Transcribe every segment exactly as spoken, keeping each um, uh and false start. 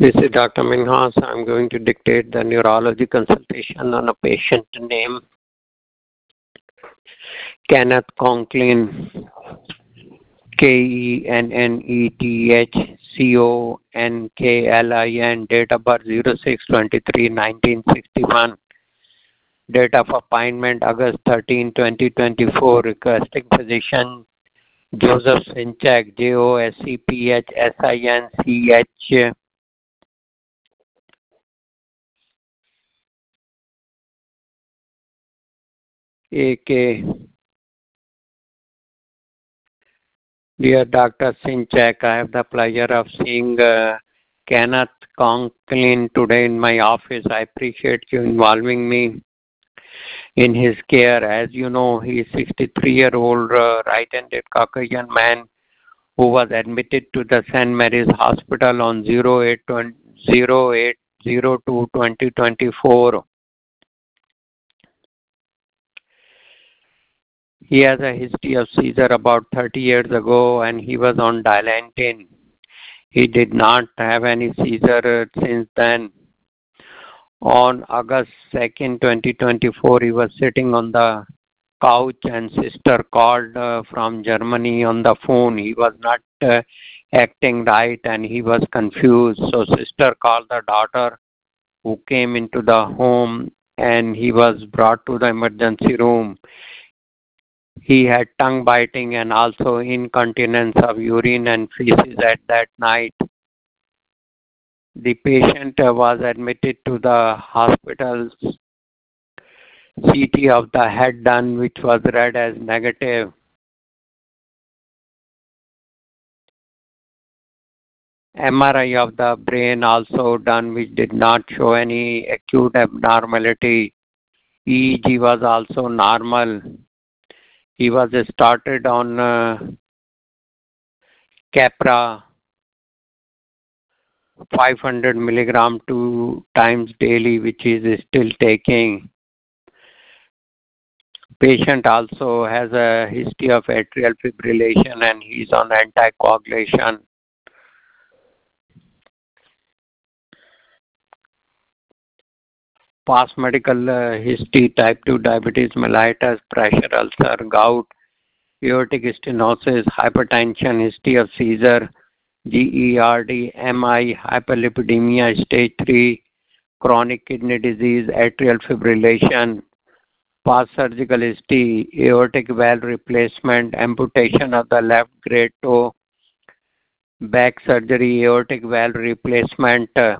This is Doctor Minhas. I'm going to dictate the neurology consultation on a patient named Kenneth Conklin, K E N N E T H C O N K L I N, date of birth zero six twenty-three nineteen sixty-one, date of appointment August thirteenth twenty twenty-four, requesting physician Joseph Sinchak, J O S E P H S I N C H. A K. Dear Doctor Sinchak, I have the pleasure of seeing uh, Kenneth Conklin today in my office. I appreciate you involving me in his care. As you know, he is a sixty-three-year-old uh, right-handed Caucasian man who was admitted to the Saint Mary's Hospital on zero eight zero two twenty twenty-four. He has a history of seizure about thirty years ago, and he was on Dilantin. He did not have any seizure since then. On August second twenty twenty-four, he was sitting on the couch and sister called uh, from Germany on the phone. He was not uh, acting right and he was confused. So sister called the daughter, who came into the home, and he was brought to the emergency room. He had tongue biting and also incontinence of urine and feces at that night. The patient was admitted to the hospital's C T of the head done, which was read as negative. M R I of the brain also done, which did not show any acute abnormality. E E G was also normal. He was started on uh, Keppra five hundred milligram two times daily, which he is still taking. Patient also has a history of atrial fibrillation and he is on anticoagulation. Past medical uh, history: type two diabetes mellitus, pressure ulcer, gout, aortic stenosis, hypertension, history of seizure, G E R D, M I, hyperlipidemia stage three, chronic kidney disease, atrial fibrillation, past surgical history: aortic valve replacement, amputation of the left great toe, back surgery, aortic valve replacement. Uh,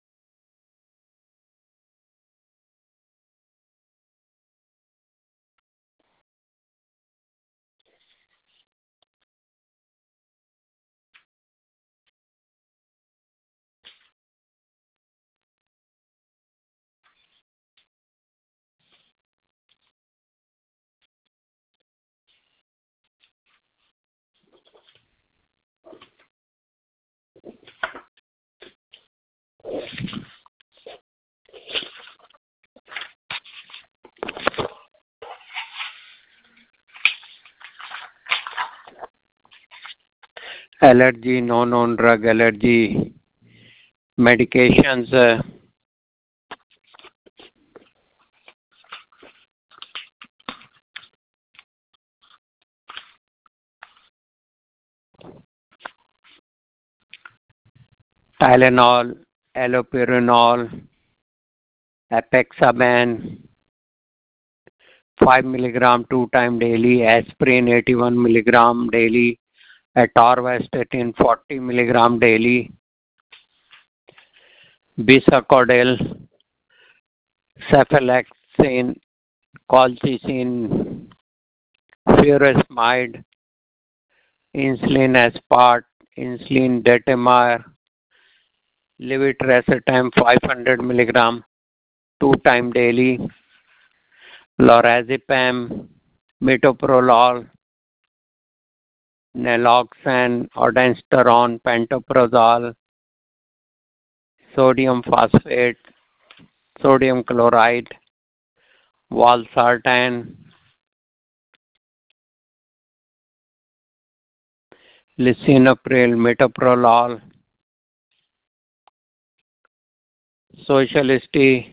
allergy, no known drug allergy, medications. Uh, Tylenol, allopurinol, apexaban, five milligram two time daily, aspirin eighty-one milligram daily, atorvastatin forty milligram daily, bisacodyl, cephalexin, colchicine, furosemide, insulin aspart, insulin detamar, levetiracetam five hundred milligram two time daily, lorazepam, metoprolol, naloxone, ondansetron, pantoprazole, sodium phosphate, sodium chloride, valsartan, lisinopril, metoprolol, Social history,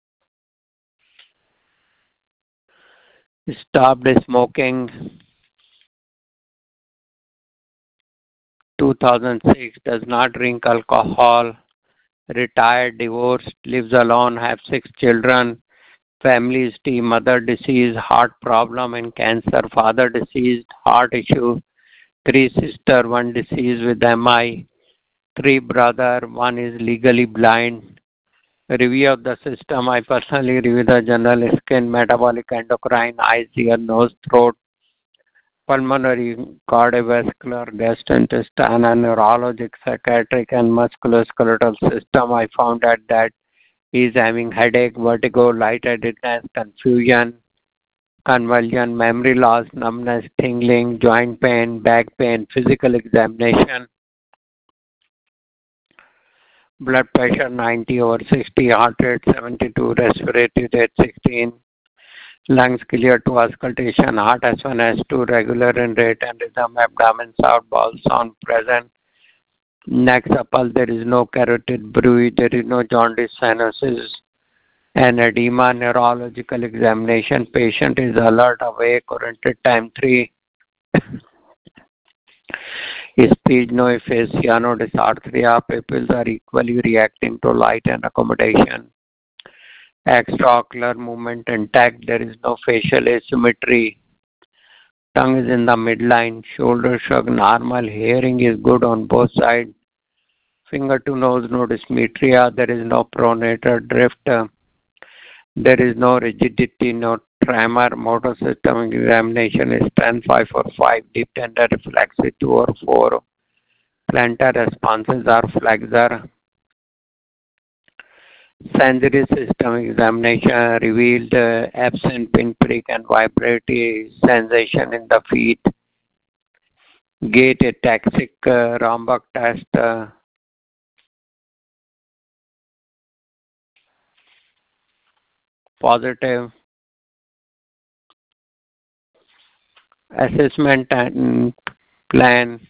stopped smoking. two thousand six, does not drink alcohol. Retired, divorced, lives alone, have six children. Family history, mother deceased, heart problem and cancer. Father deceased, heart issue. Three sister, one deceased with M I. Three brother, one is legally blind. Review of the system, I personally review the general skin, metabolic, endocrine, eyes, ear, nose, throat, pulmonary, cardiovascular, gastrointestinal, neurologic, psychiatric, and musculoskeletal system. I found out that he is having headache, vertigo, lightheadedness, confusion, convulsion, memory loss, numbness, tingling, joint pain, back pain, physical examination, blood pressure ninety over sixty, heart rate seventy-two, respiratory rate sixteen, lungs clear to auscultation, heart S one, S two, regular in rate and rhythm, abdomen sound, bowel sound present, neck supple, there is no carotid bruit, there is no jaundice, cyanosis, and edema. Neurological examination, patient is alert, awake, oriented time three, speech, no aphasia, no dysarthria, pupils are equally reacting to light and accommodation. Extraocular movement intact, there is no facial asymmetry. Tongue is in the midline, shoulder shrug normal, hearing is good on both sides. Finger to nose, no dysmetria, there is no pronator drift. There is no rigidity, no tremor. Motor system examination is ten, five or five, deep tender reflexive two or four. Plantar responses are flexor. Sensory system examination revealed uh, absent pinprick and vibratory sensation in the feet. Gait ataxic uh, Romberg test. Uh, positive. Assessment and plan.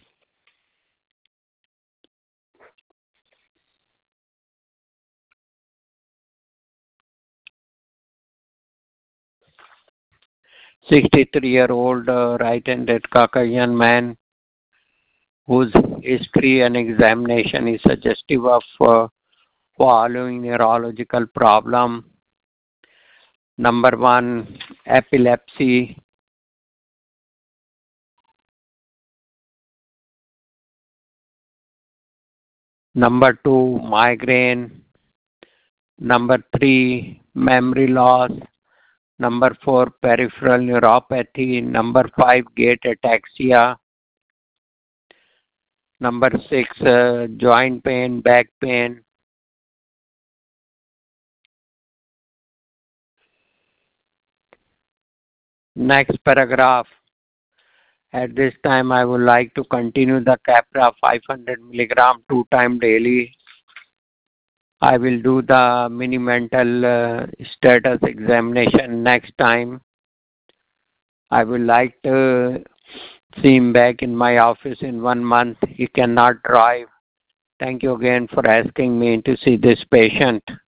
sixty-three-year-old uh, right-handed Caucasian man whose history and examination is suggestive of uh, following neurological problem. Number one, epilepsy. Number two, migraine. Number three, memory loss. Number four, peripheral neuropathy. Number five, gait ataxia. Number six, uh, joint pain, back pain. Next paragraph. At this time, I would like to continue the Capra five hundred milligram two time daily. I will do the mini mental uh, status examination next time. I would like to see him back in my office in one month. He cannot drive. Thank you again for asking me to see this patient.